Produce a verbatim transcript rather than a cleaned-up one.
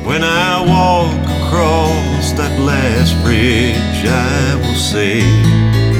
When I walk across that last bridge, I will say